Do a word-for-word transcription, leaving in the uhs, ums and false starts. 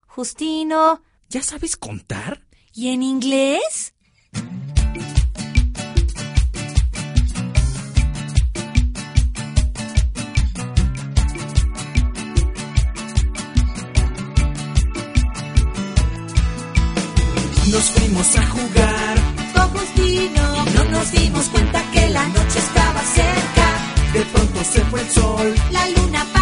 Justino. ¿Ya sabes contar? ¿Y en inglés? Nos fuimos a jugar con Justino. y no nos dimos cuenta que la noche estaba cerca. De pronto se fue el sol, La luna